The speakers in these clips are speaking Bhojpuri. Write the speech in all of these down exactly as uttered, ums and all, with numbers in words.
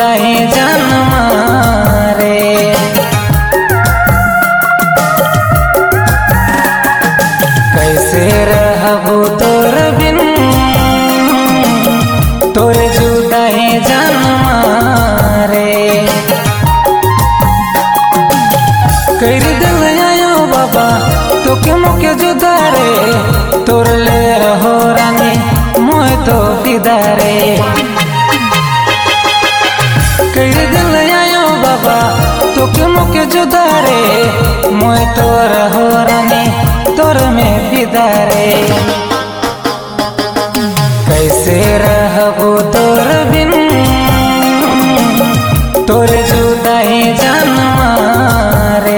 जुदाई जान मारे। कैसे रहबू तोर बिन तोर जुदाई जान मारे। कर दिल आयो बाबा तोके मोके जुदा रे, तोर ले रहो रानी मोए तो फिदा रे। कर दिल आयो बाबा तोके मोके जुदा रे, मोए तो रहो रानी तोर में फिदा रे। कैसे रहबू तोर बिन तोर जुदाई जान मारे।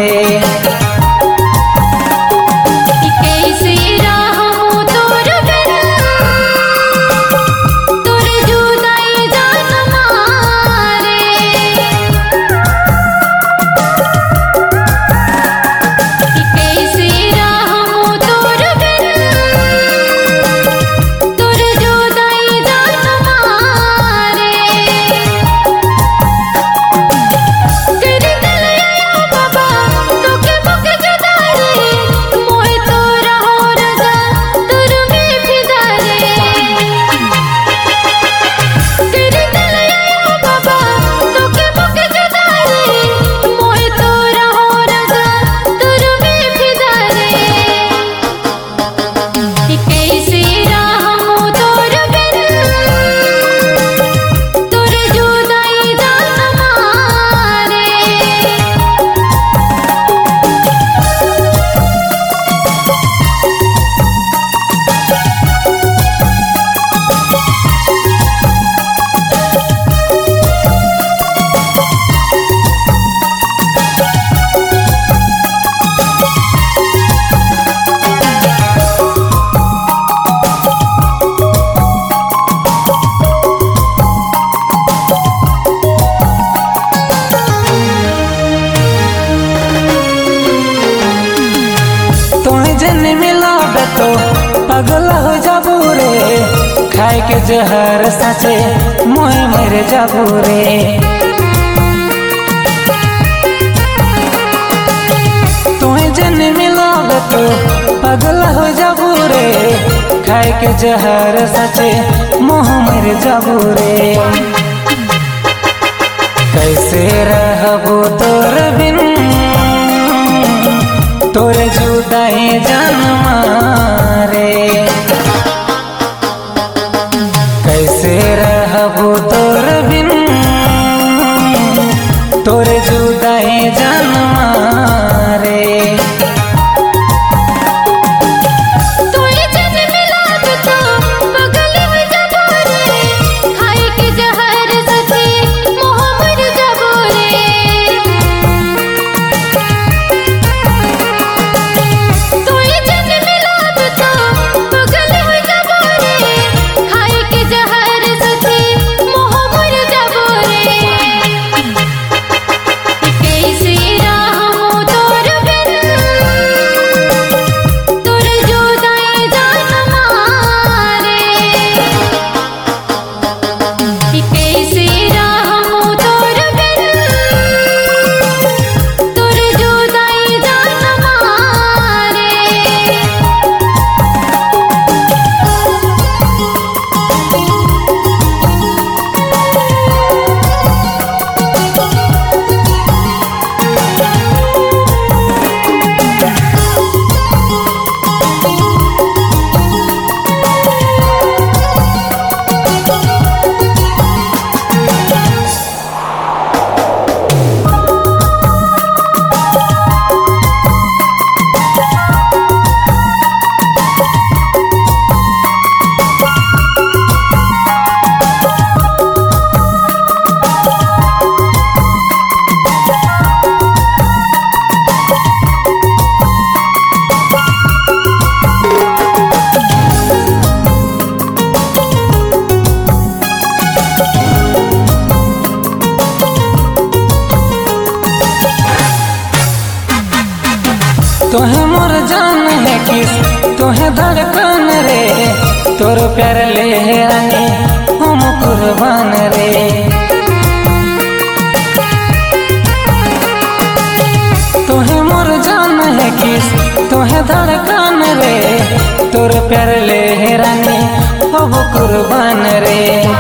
तो पगल हो जाबू रे, खाए के जहर सचे मोए मर जाबू रे। तुम्हें जन मिलाब तो पगल हो जाबू रे, खाए के जहर सचे मोह मर जाबू रे। कैसे रहबू तोर बिन तोर जुदाई जान मारे। कैसे रहबू तोर बिन तोर जुदाई जान मारे। तोहे मोर जान है किस तोहे धड़कन रे, तोर प्यार ले रानी हम कुर्बान रे। रखीस तोहे धड़कन रे तोर प्यार ले रानी अब कुर्बान रे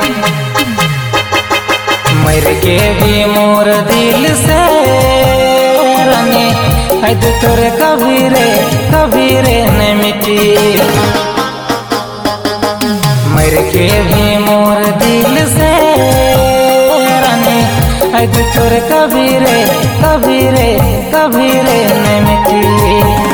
मर के भी मोर दिल से रानी आज तोर कभी रे कभी रे न मिटी मर के भी मोर दिल से रानी आज तोर कभी रे कभी रे कभी रे न मिटी।